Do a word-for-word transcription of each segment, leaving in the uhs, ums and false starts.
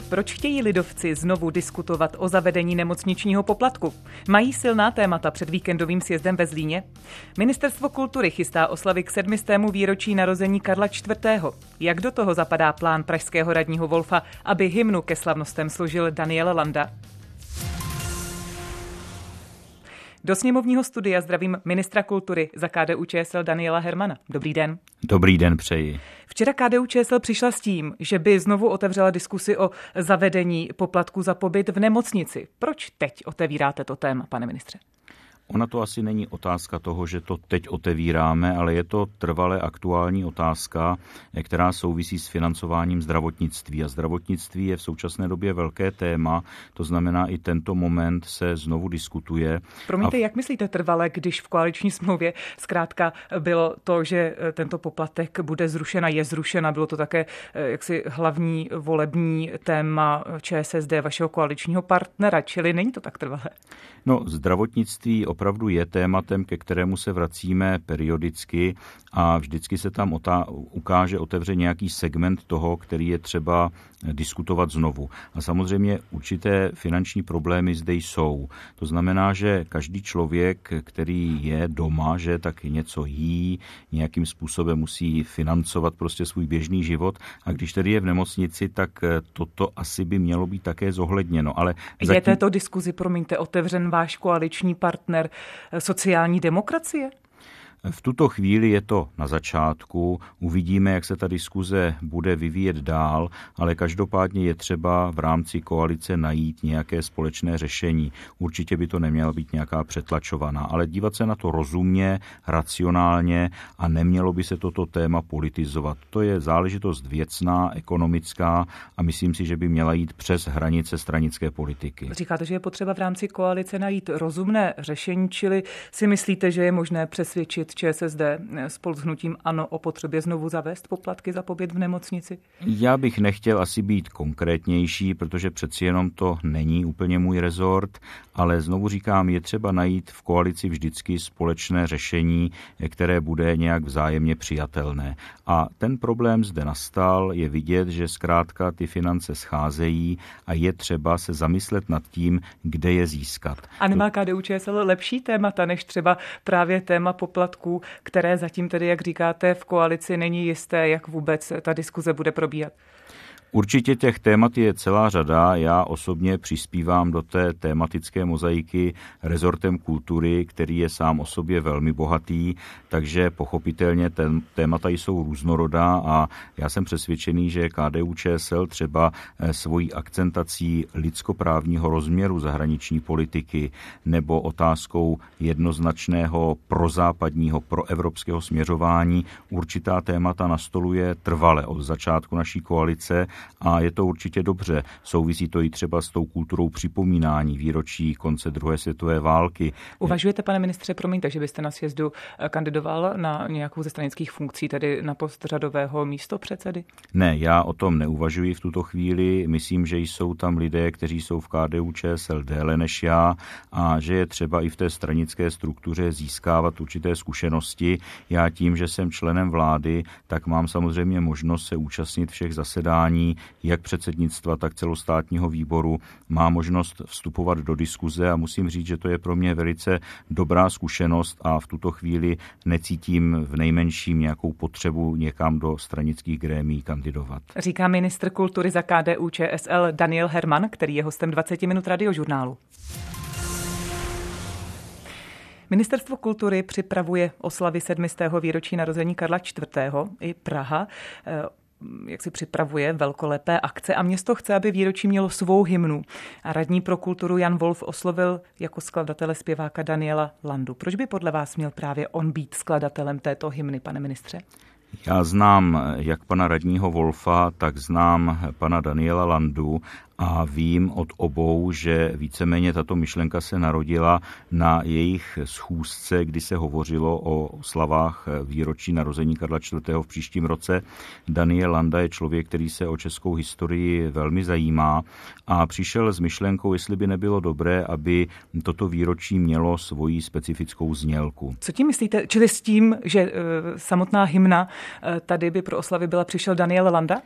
Proč chtějí lidovci znovu diskutovat o zavedení nemocničního poplatku? Mají silná témata před víkendovým sjezdem ve Zlíně? Ministerstvo kultury chystá oslavy k sedmistému výročí narození Karla čtvrtého. Jak do toho zapadá plán pražského radního Wolfa, aby hymnu ke slavnostem složil Daniel Landa? Do sněmovního studia zdravím ministra kultury za K D U Č S L Daniela Hermana. Dobrý den. Dobrý den přeji. Včera K D U Č S L přišla s tím, že by znovu otevřela diskusi o zavedení poplatku za pobyt v nemocnici. Proč teď otevíráte to téma, pane ministře? Ona to asi není otázka toho, že to teď otevíráme, ale je to trvale aktuální otázka, která souvisí s financováním zdravotnictví. A zdravotnictví je v současné době velké téma, to znamená, i tento moment se znovu diskutuje. Promiňte, a... jak myslíte trvale, když v koaliční smlouvě zkrátka bylo to, že tento poplatek bude zrušen a je zrušen, bylo to také jaksi hlavní volební téma Č S S D, vašeho koaličního partnera, čili není to tak trvalé? No, zdravotnictví opravdu je tématem, ke kterému se vracíme periodicky a vždycky se tam otá- ukáže, otevře nějaký segment toho, který je třeba diskutovat znovu. A samozřejmě určité finanční problémy zde jsou. To znamená, že každý člověk, který je doma, že tak něco jí, nějakým způsobem musí financovat prostě svůj běžný život a když tedy je v nemocnici, tak toto asi by mělo být také zohledněno. Ale zatím... Je této diskuzi, promiňte, otevřen váš koaliční partner sociální demokracie? V tuto chvíli je to na začátku, uvidíme, jak se ta diskuze bude vyvíjet dál, ale každopádně je třeba v rámci koalice najít nějaké společné řešení. Určitě by to neměla být nějaká přetlačovaná, ale dívat se na to rozumně, racionálně a nemělo by se toto téma politizovat. To je záležitost věcná, ekonomická a myslím si, že by měla jít přes hranice stranické politiky. Říkáte, že je potřeba v rámci koalice najít rozumné řešení, čili si myslíte, že je možné přesvědčit Č S S D spolu s hnutím ANO o potřebě znovu zavést poplatky za pobyt v nemocnici? Já bych nechtěl asi být konkrétnější, protože přeci jenom to není úplně můj rezort, ale znovu říkám, je třeba najít v koalici vždycky společné řešení, které bude nějak vzájemně přijatelné. A ten problém zde nastal, je vidět, že zkrátka ty finance scházejí a je třeba se zamyslet nad tím, kde je získat. A nemá K D U Č S L lepší témata než třeba právě téma poplatku, které zatím tedy, jak říkáte, v koalici není jisté, jak vůbec ta diskuze bude probíhat? Určitě těch témat je celá řada. Já osobně přispívám do té tématické mozaiky rezortem kultury, který je sám o sobě velmi bohatý, takže pochopitelně ten, témata jsou různorodá a já jsem přesvědčený, že K D U Č S L třeba svojí akcentací lidskoprávního rozměru zahraniční politiky nebo otázkou jednoznačného prozápadního, proevropského směřování určitá témata nastoluje trvale od začátku naší koalice. A je to určitě dobře. Souvisí to i třeba s tou kulturou připomínání výročí konce druhé světové války. Uvažujete, pane ministře, promiňte, že byste na sjezdu kandidoval na nějakou ze stranických funkcí, tedy na post řadového místopředsedy? Ne, já o tom neuvažuji v tuto chvíli. Myslím, že jsou tam lidé, kteří jsou v K D U Č S L déle než já a že je třeba i v té stranické struktuře získávat určité zkušenosti. Já tím, že jsem členem vlády, tak mám samozřejmě možnost se účastnit všech zasedání, jak předsednictva, tak celostátního výboru, má možnost vstupovat do diskuze a musím říct, že to je pro mě velice dobrá zkušenost a v tuto chvíli necítím v nejmenším nějakou potřebu někam do stranických grémií kandidovat. Říká ministr kultury za K D U Č S L Daniel Herman, který je hostem dvacet minut Radiožurnálu. Ministerstvo kultury připravuje oslavy sedmistého výročí narození Karla čtvrtého. I Praha jak si připravuje velkolepé akce a město chce, aby výročí mělo svou hymnu. A radní pro kulturu Jan Wolf oslovil jako skladatele zpěváka Daniela Landu. Proč by podle vás měl právě on být skladatelem této hymny, pane ministře? Já znám jak pana radního Wolfa, tak znám pana Daniela Landu a vím od obou, že víceméně tato myšlenka se narodila na jejich schůzce, kdy se hovořilo o oslavách výročí narození Karla čtvrtého v příštím roce. Daniel Landa je člověk, který se o českou historii velmi zajímá a přišel s myšlenkou, jestli by nebylo dobré, aby toto výročí mělo svoji specifickou znělku. Co tím myslíte? Čili s tím, že uh, samotná hymna uh, tady by pro oslavy byla, přišel Daniel Landa?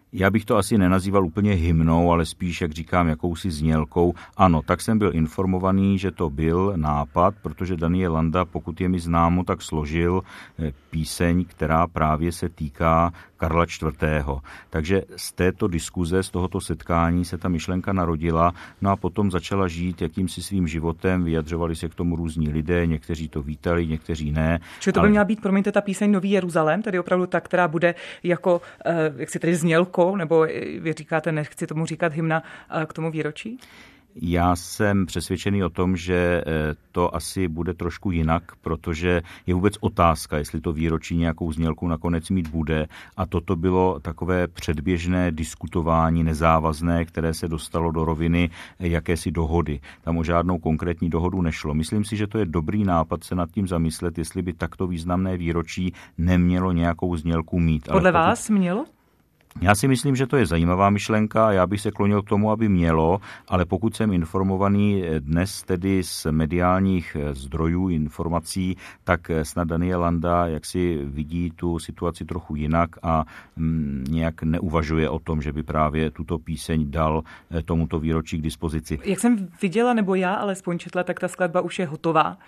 Já bych to asi nenazýval úplně hymnou, ale spíš, jak říkám, jakousi znělkou. Ano, tak jsem byl informovaný, že to byl nápad, protože Daniel Landa, pokud je mi známo, tak složil píseň, která právě se týká Karla čtvrtého. Takže z této diskuze, z tohoto setkání se ta myšlenka narodila, no a potom začala žít jakýmsi svým životem, vyjadřovali se k tomu různí lidé, někteří to vítali, někteří ne. Čili to by ale... měla být, promiňte, ta píseň Nový Jeruzalém, tedy opravdu ta, která bude jako, jak si tedy znělkou, nebo vy říkáte, nechci tomu říkat hymna k tomu výročí? Já jsem přesvědčený o tom, že to asi bude trošku jinak, protože je vůbec otázka, jestli to výročí nějakou znělku nakonec mít bude. A toto bylo takové předběžné diskutování nezávazné, které se dostalo do roviny jakési dohody. Tam o žádnou konkrétní dohodu nešlo. Myslím si, že to je dobrý nápad se nad tím zamyslet, jestli by takto významné výročí nemělo nějakou znělku mít. Podle Ale pokud... vás mělo? Já si myslím, že to je zajímavá myšlenka, já bych se klonil k tomu, aby mělo, ale pokud jsem informovaný dnes tedy z mediálních zdrojů informací, tak snad Daniel Landa jaksi vidí tu situaci trochu jinak a nějak neuvažuje o tom, že by právě tuto píseň dal tomuto výročí k dispozici. Jak jsem viděla, nebo já alespoň četla, tak ta skladba už je hotová.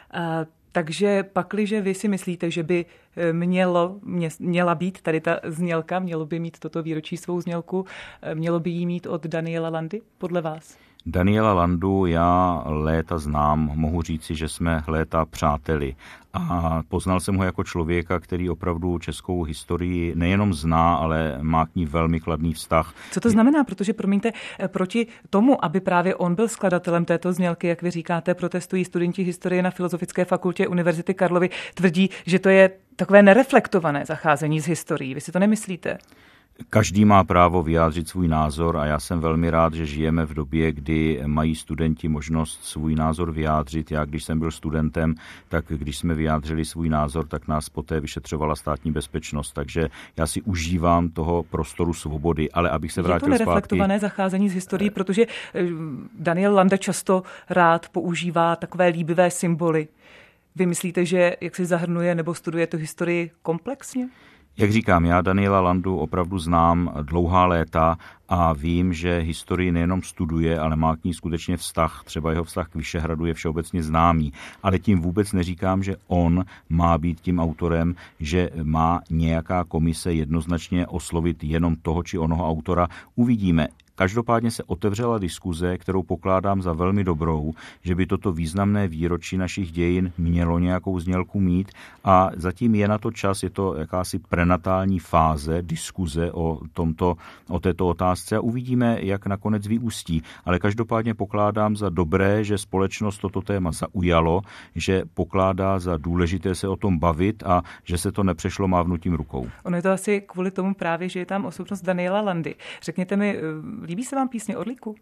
Takže pakliže vy si myslíte, že by mělo, mě, měla být tady ta znělka, mělo by mít toto výročí svou znělku, mělo by jí mít od Daniela Landy, podle vás? Daniela Landu já léta znám, mohu říci, že jsme léta přáteli a poznal jsem ho jako člověka, který opravdu českou historii nejenom zná, ale má k ní velmi kladný vztah. Co to znamená? Protože, promiňte, proti tomu, aby právě on byl skladatelem této znělky, jak vy říkáte, protestují studenti historie na Filozofické fakultě Univerzity Karlovy, tvrdí, že to je takové nereflektované zacházení s historií. Vy si to nemyslíte? Každý má právo vyjádřit svůj názor a já jsem velmi rád, že žijeme v době, kdy mají studenti možnost svůj názor vyjádřit. Já, když jsem byl studentem, tak když jsme vyjádřili svůj názor, tak nás poté vyšetřovala státní bezpečnost. Takže já si užívám toho prostoru svobody, ale abych se vrátil zpátky... Je to nereflektované zacházení s historií, protože Daniel Landa často rád používá takové líbivé symboly. Vy myslíte, že jak si zahrnuje nebo studuje tu historii komplexně? Jak říkám, já Daniela Landu opravdu znám dlouhá léta a vím, že historii nejenom studuje, ale má k ní skutečně vztah. Třeba jeho vztah k Vyšehradu je všeobecně známý. Ale tím vůbec neříkám, že on má být tím autorem, že má nějaká komise jednoznačně oslovit jenom toho či onoho autora. Uvidíme. Každopádně se otevřela diskuze, kterou pokládám za velmi dobrou, že by toto významné výročí našich dějin mělo nějakou znělku mít a zatím je na to čas, je to jakási prenatální fáze diskuze o, tomto, o této otázce a uvidíme, jak nakonec vyústí. Ale každopádně pokládám za dobré, že společnost toto téma zaujalo, že pokládá za důležité se o tom bavit a že se to nepřešlo mávnutím rukou. Ono je to asi kvůli tomu právě, že je tam osobnost Daniela Landy. Řekněte mi, líbí se vám písně Orlíku?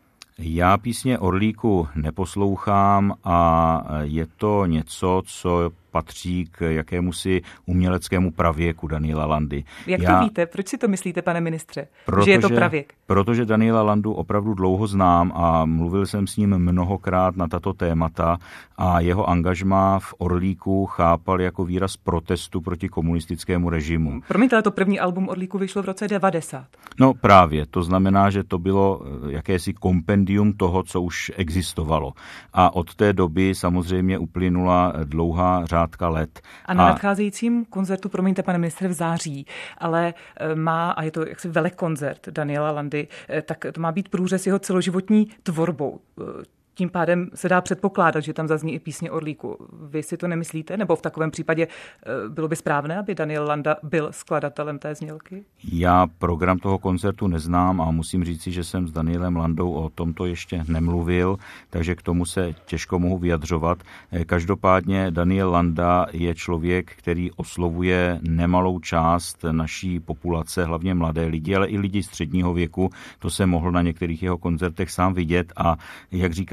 Já písně Orlíku neposlouchám a je to něco, co patří k jakémusi uměleckému pravěku Daniela Landy. Jak Já, to víte? Proč si to myslíte, pane ministře, protože, že je to pravěk? Protože Daniela Landu opravdu dlouho znám a mluvil jsem s ním mnohokrát na tato témata a jeho angažmá v Orlíku chápal jako výraz protestu proti komunistickému režimu. Promiňte, ale to první album Orlíku vyšlo v roce devadesát. No právě, to znamená, že to bylo jakési kompendium toho, co už existovalo. A od té doby samozřejmě uplynula dlouhá řádka let. A na a... nadcházejícím koncertu, promiňte, pane ministře, v září, ale má, a je to jaksi velikoncert Daniela Landy, tak to má být průřez jeho celoživotní tvorbou. Tím pádem se dá předpokládat, že tam zazní i písně Orlíku. Vy si to nemyslíte? Nebo v takovém případě bylo by správné, aby Daniel Landa byl skladatelem té znělky? Já program toho koncertu neznám a musím říci, že jsem s Danielem Landou o tomto ještě nemluvil, takže k tomu se těžko mohu vyjadřovat. Každopádně Daniel Landa je člověk, který oslovuje nemalou část naší populace, hlavně mladé lidi, ale i lidi středního věku. To se mohl na některých jeho koncertech sám vidět a jak říkám,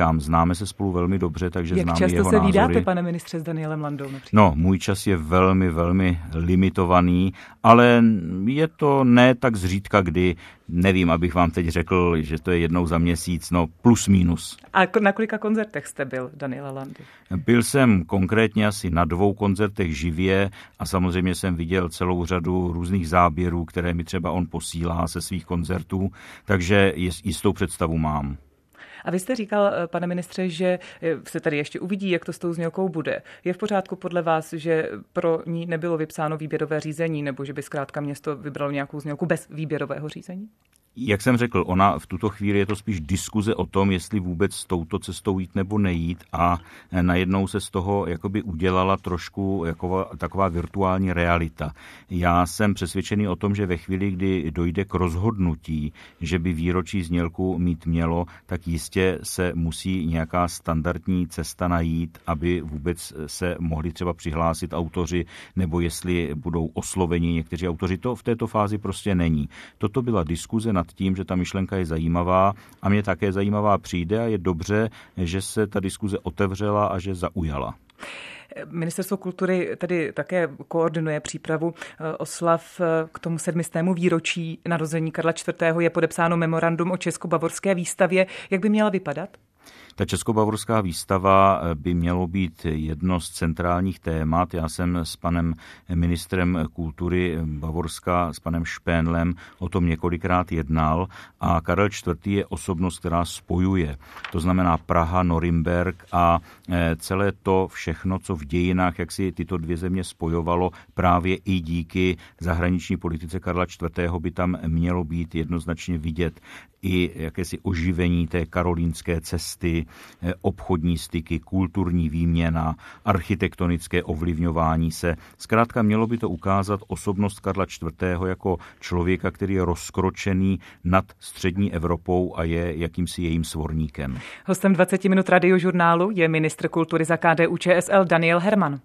říkám, známe se spolu velmi dobře, takže Jak známe často jeho se názory. vídáte, pane ministře, s Danielem Landou například? No, můj čas je velmi, velmi limitovaný, ale je to ne tak zřídka, kdy, nevím, abych vám teď řekl, že to je jednou za měsíc, no plus minus. A na kolika koncertech jste byl Daniela Landy? Byl jsem konkrétně asi na dvou koncertech živě a samozřejmě jsem viděl celou řadu různých záběrů, které mi třeba on posílá se svých koncertů, takže jistou představu mám. A vy jste říkal, pane ministře, že se tady ještě uvidí, jak to s tou znělkou bude. Je v pořádku podle vás, že pro ní nebylo vypsáno výběrové řízení, nebo že by zkrátka město vybralo nějakou znělku bez výběrového řízení? Jak jsem řekl, ona v tuto chvíli je to spíš diskuze o tom, jestli vůbec s touto cestou jít nebo nejít a najednou se z toho jakoby udělala trošku jako taková virtuální realita. Já jsem přesvědčený o tom, že ve chvíli, kdy dojde k rozhodnutí, že by výročí znělku mít mělo, tak jistě se musí nějaká standardní cesta najít, aby vůbec se mohli třeba přihlásit autoři, nebo jestli budou osloveni někteří autoři. To v této fázi prostě není. Toto byla diskuze nad tím, že ta myšlenka je zajímavá a mě také zajímavá přijde a je dobře, že se ta diskuze otevřela a že zaujala. Ministerstvo kultury tedy také koordinuje přípravu oslav k tomu sedmistému výročí narození Karla čtvrtého. Je podepsáno memorandum o česko-bavorské výstavě. Jak by měla vypadat? Ta českobavorská výstava by mělo být jedno z centrálních témat. Já jsem s panem ministrem kultury Bavorska, s panem Špénlem o tom několikrát jednal a Karel čtvrtý je osobnost, která spojuje. To znamená Praha, Norimberk a celé to všechno, co v dějinách, jak si tyto dvě země spojovalo, právě i díky zahraniční politice Karla čtvrtého by tam mělo být jednoznačně vidět i jakési oživení té karolínské cesty, obchodní styky, kulturní výměna, architektonické ovlivňování se. Zkrátka mělo by to ukázat osobnost Karla čtvrtého jako člověka, který je rozkročený nad střední Evropou a je jakýmsi jejím svorníkem. Hostem dvacet minut radiožurnálu je ministr kultury za K D U Č S L Daniel Herman.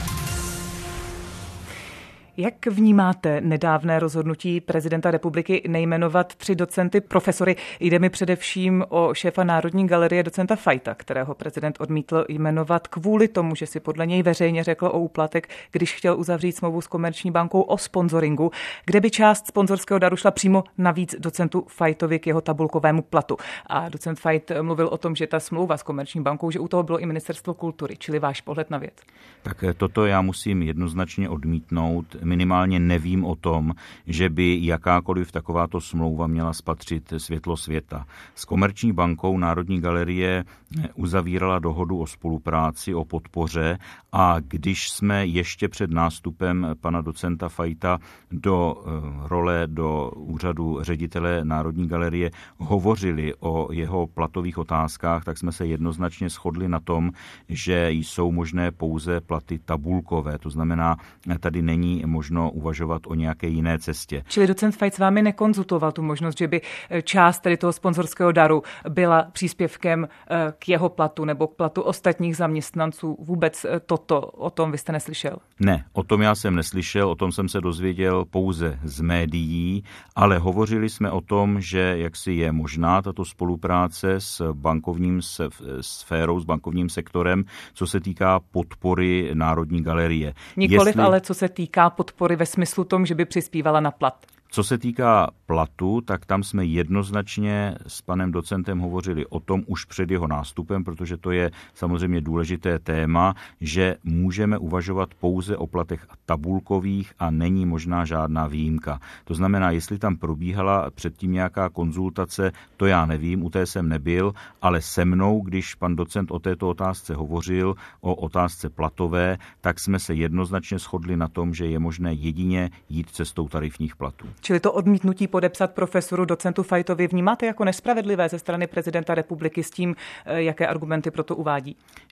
Jak vnímáte nedávné rozhodnutí prezidenta republiky nejmenovat tři docenty profesory? Jde mi především o šéfa Národní galerie docenta Fajta, kterého prezident odmítl jmenovat kvůli tomu, že si podle něj veřejně řekl o úplatek, když chtěl uzavřít smlouvu s Komerční bankou o sponzoringu, kde by část sponzorského daru šla přímo navíc docentu Fajtovi k jeho tabulkovému platu. A docent Fajt mluvil o tom, že ta smlouva s Komerční bankou, že u toho bylo i Ministerstvo kultury, čili váš pohled na věc. Tak toto já musím jednoznačně odmítnout. Minimálně nevím o tom, že by jakákoliv takováto smlouva měla spatřit světlo světa. S Komerční bankou Národní galerie uzavírala dohodu o spolupráci, o podpoře a když jsme ještě před nástupem pana docenta Fajta do role, do úřadu ředitele Národní galerie hovořili o jeho platových otázkách, tak jsme se jednoznačně shodli na tom, že jsou možné pouze platy tabulkové. To znamená, tady není možno uvažovat o nějaké jiné cestě. Čili docent Fajt s vámi nekonzultoval tu možnost, že by část tedy toho sponzorského daru byla příspěvkem k jeho platu nebo k platu ostatních zaměstnanců. Vůbec toto, o tom vy jste neslyšel? Ne, o tom já jsem neslyšel, o tom jsem se dozvěděl pouze z médií, ale hovořili jsme o tom, že jaksi je možná tato spolupráce s bankovním sférou, s bankovním sektorem, co se týká podpory Národní galerie. Nikoliv Jestli... ale co se týká podpory ve smyslu tom, že by přispívala na plat. Co se týká platu, tak tam jsme jednoznačně s panem docentem hovořili o tom už před jeho nástupem, protože to je samozřejmě důležité téma, že můžeme uvažovat pouze o platech tabulkových a není možná žádná výjimka. To znamená, jestli tam probíhala předtím nějaká konzultace, to já nevím, u té jsem nebyl, ale se mnou, když pan docent o této otázce hovořil, o otázce platové, tak jsme se jednoznačně shodli na tom, že je možné jedině jít cestou tarifních platů. Čili to odmítnutí podepsat profesoru docentu Fajtovi vnímáte jako nespravedlivé ze strany prezidenta republiky s tím, jaké argumenty pro to uvádí?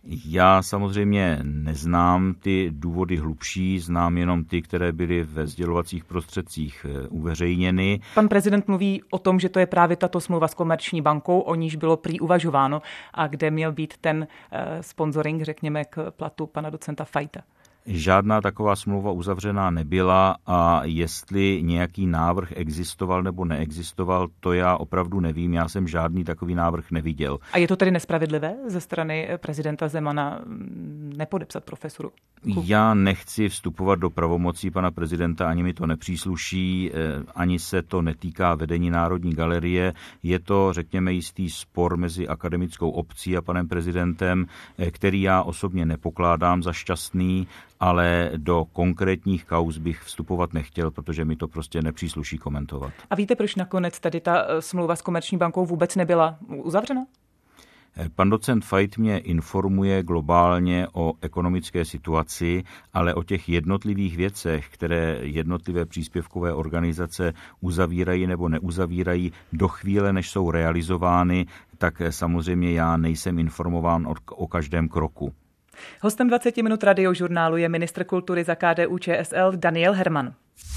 Já samozřejmě neznám ty důvody hlubší, znám jenom ty, které byly ve sdělovacích prostředcích uveřejněny. Pan prezident mluví o tom, že to je právě tato smlouva s Komerční bankou, o níž bylo prý uvažováno a kde měl být ten sponsoring, řekněme, k platu pana docenta Fajta. Žádná taková smlouva uzavřená nebyla a jestli nějaký návrh existoval nebo neexistoval, to já opravdu nevím. Já jsem žádný takový návrh neviděl. A je to tedy nespravedlivé ze strany prezidenta Zemana nepodepsat profesuru? Já nechci vstupovat do pravomocí pana prezidenta, ani mi to nepřísluší, ani se to netýká vedení Národní galerie. Je to, řekněme, jistý spor mezi akademickou obcí a panem prezidentem, který já osobně nepokládám za šťastný, ale do konkrétních kauz bych vstupovat nechtěl, protože mi to prostě nepřísluší komentovat. A víte, proč nakonec tady ta smlouva s Komerční bankou vůbec nebyla uzavřena? Pan docent Fajt mě informuje globálně o ekonomické situaci, ale o těch jednotlivých věcech, které jednotlivé příspěvkové organizace uzavírají nebo neuzavírají do chvíle, než jsou realizovány, tak samozřejmě já nejsem informován o, o každém kroku. Hostem dvacet minut radiožurnálu je ministr kultury za K D U Č S L Daniel Herman.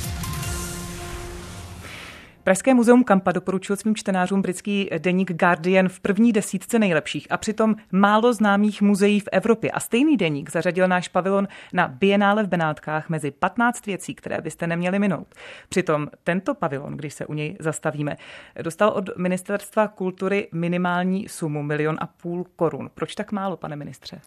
Pražské muzeum Kampa doporučil svým čtenářům britský deník Guardian v první desítce nejlepších a přitom málo známých muzeí v Evropě. A stejný deník zařadil náš pavilon na Bienále v Benátkách mezi patnáct věcí, které byste neměli minout. Přitom tento pavilon, když se u něj zastavíme, dostal od Ministerstva kultury minimální sumu milion a půl korun. Proč tak málo, pane ministře?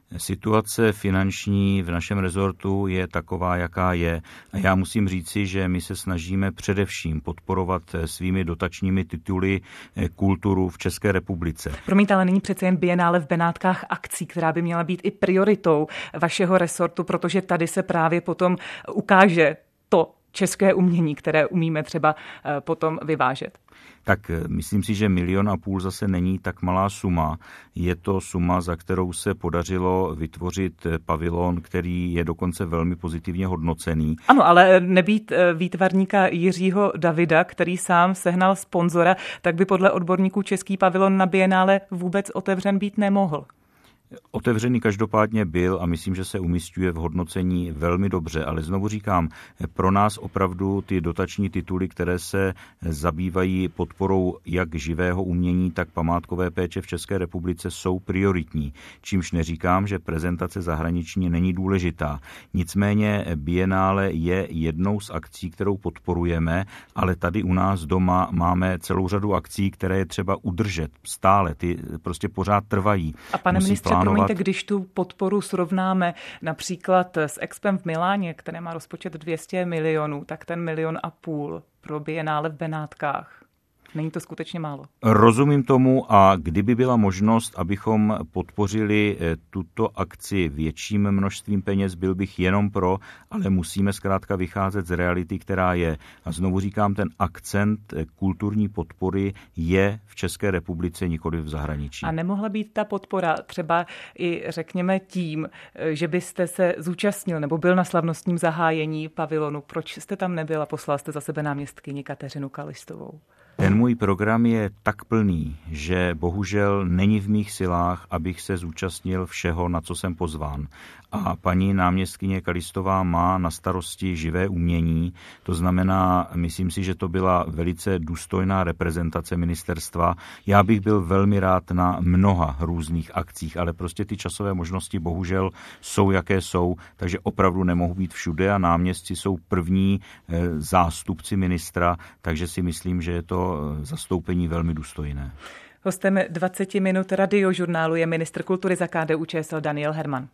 Situace finanční v našem rezortu je taková, jaká je. A já musím říci, že my se snažíme především podporovat svými dotačními tituly kulturu v České republice. Promiňte, ale nyní přece jen Bienále v Benátkách akcí, která by měla být i prioritou vašeho rezortu, protože tady se právě potom ukáže to české umění, které umíme třeba potom vyvážet. Tak myslím si, že milion a půl zase není tak malá suma. Je to suma, za kterou se podařilo vytvořit pavilon, který je dokonce velmi pozitivně hodnocený. Ano, ale nebýt výtvarníka Jiřího Davida, který sám sehnal sponzora, tak by podle odborníků český pavilon na Bienále vůbec otevřen být nemohl. Otevřený každopádně byl a myslím, že se umísťuje v hodnocení velmi dobře, ale znovu říkám, pro nás opravdu ty dotační tituly, které se zabývají podporou jak živého umění, tak památkové péče v České republice, jsou prioritní, čímž neříkám, že prezentace zahraniční není důležitá. Nicméně Bienále je jednou z akcí, kterou podporujeme, ale tady u nás doma máme celou řadu akcí, které je třeba udržet stále, ty prostě pořád trvají. A pane ministře, promiňte, když tu podporu srovnáme například s Expem v Miláně, které má rozpočet dvě stě milionů, tak ten milion a půl pro Bienále v Benátkách. Není to skutečně málo? Rozumím tomu a kdyby byla možnost, abychom podpořili tuto akci větším množstvím peněz, byl bych jenom pro, ale musíme zkrátka vycházet z reality, která je. A znovu říkám, ten akcent kulturní podpory je v České republice, nikoli v zahraničí. A nemohla být ta podpora třeba i řekněme tím, že byste se zúčastnil nebo byl na slavnostním zahájení pavilonu? Proč jste tam nebyl a poslal jste za sebe náměstkyni Kateřinu Kalistovou? Ten můj program je tak plný, že bohužel není v mých silách, abych se zúčastnil všeho, na co jsem pozván. A paní náměstkyně Kalistová má na starosti živé umění, to znamená, myslím si, že to byla velice důstojná reprezentace ministerstva. Já bych byl velmi rád na mnoha různých akcích, ale prostě ty časové možnosti bohužel jsou, jaké jsou, takže opravdu nemohu být všude a náměstci jsou první zástupci ministra, takže si myslím, že je to zastoupení velmi důstojné. Hostem dvacet minut radiožurnálu je ministr kultury za K D U Č S L Daniel Herman.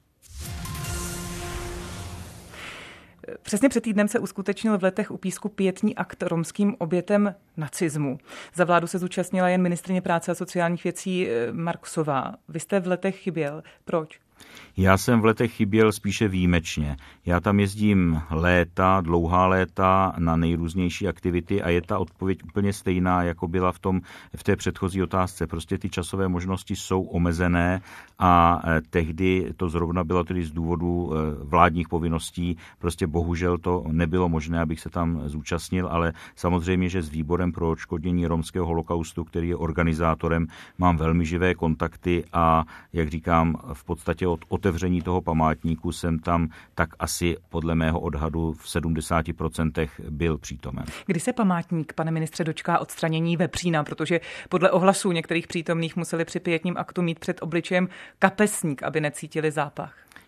Přesně před týdnem se uskutečnil v Letech u Písku pietní akt romským obětem nacismu. Za vládu se zúčastnila jen ministryně práce a sociálních věcí Marksová. Vy jste v Letech chyběl. Proč? Já jsem v Letech chyběl spíše výjimečně. Já tam jezdím léta, dlouhá léta na nejrůznější aktivity a je ta odpověď úplně stejná, jako byla v, tom, v té předchozí otázce. Prostě ty časové možnosti jsou omezené a tehdy to zrovna bylo tedy z důvodu vládních povinností. Prostě bohužel to nebylo možné, abych se tam zúčastnil, ale samozřejmě, že s výborem pro odškodnění romského holokaustu, který je organizátorem, mám velmi živé kontakty a, jak říkám, v podstatě od otevření toho památníku jsem tam tak asi podle mého odhadu v sedmdesáti procentech byl přítomen. Kdy se památník, pane ministře, dočká odstranění vepřína, protože podle ohlasů některých přítomných museli při pietním aktu mít před obličejem kapesník, aby necítili zápach?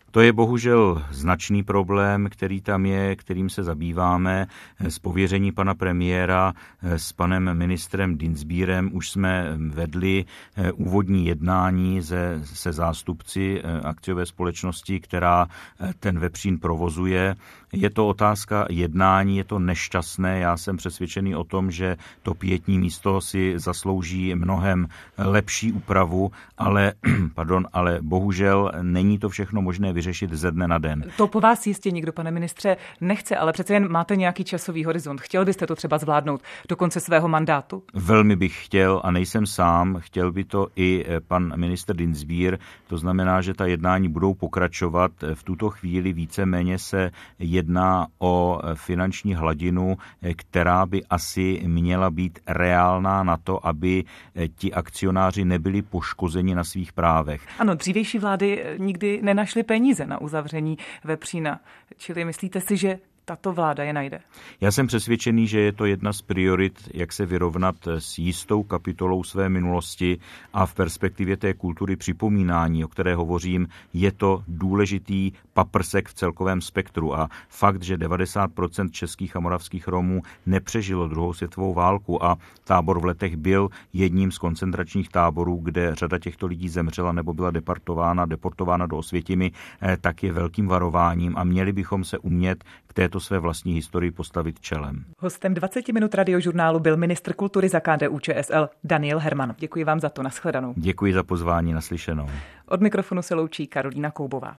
To je bohužel značný problém, který tam je, kterým se zabýváme. Z pověření pana premiéra s panem ministrem Dienstbierem už jsme vedli úvodní jednání se, se zástupci akciové společnosti, která ten vepřín provozuje. Je to otázka jednání, je to nešťastné. Já jsem přesvědčený o tom, že to pietní místo si zaslouží mnohem lepší úpravu, ale, pardon, ale bohužel není to všechno možné vyřešit ze dne na den. To po vás jistě nikdo, pane ministře, nechce, ale přece jen máte nějaký časový horizont. Chtěl byste to třeba zvládnout do konce svého mandátu? Velmi bych chtěl a nejsem sám. Chtěl by to i pan ministr Dienstbier. To znamená, že ta jednání budou pokračovat. V tuto chvíli víceméně se jedná o finanční hladinu, která by asi měla být reálná na to, aby ti akcionáři nebyli poškozeni na svých právech. Ano, dřívější vlády nikdy nenašly peníze na uzavření vepřína. Čili myslíte si, že tato vláda je najde? Já jsem přesvědčený, že je to jedna z priorit, jak se vyrovnat s jistou kapitolou své minulosti a v perspektivě té kultury připomínání, o které hovořím, je to důležitý paprsek v celkovém spektru a fakt, že devadesát procent českých a moravských Romů nepřežilo druhou světovou válku a tábor v Letech byl jedním z koncentračních táborů, kde řada těchto lidí zemřela nebo byla deportována, deportována do Osvětimi, tak je velkým varováním a měli bychom se umět k této své vlastní historii postavit čelem. Hostem dvacet minut radiožurnálu byl ministr kultury za K D U Č S L Daniel Herman. Děkuji vám za to, nashledanou. Děkuji za pozvání, naslyšenou. Od mikrofonu se loučí Karolína Koubová.